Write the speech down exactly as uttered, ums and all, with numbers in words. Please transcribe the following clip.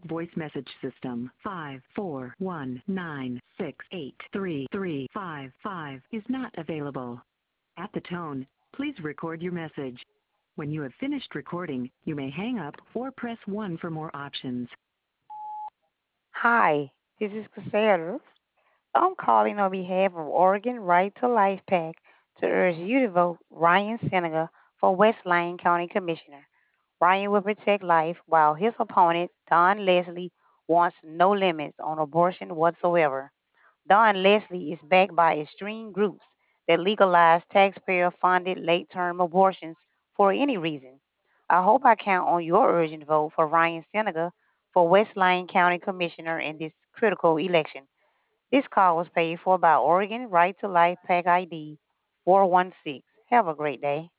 voice message system five four one nine six eight three three five five is not available. At the tone, please record your message. When you have finished recording, you may hang up or press one for more options. Hi, this is Cassandra. I'm calling on behalf of Oregon Right to Life PAC to urge you to vote Ryan Seneca for West Lyon County Commissioner. Ryan will protect life while his opponent, Don Leslie, wants no limits on abortion whatsoever. Don Leslie is backed by extreme groups that legalize taxpayer-funded late-term abortions for any reason. I hope I count on your urgent vote for Ryan Seneca for West Lyon County Commissioner in this critical election. This call was paid for by Oregon Right to Life PAC I D four one six. Have a great day.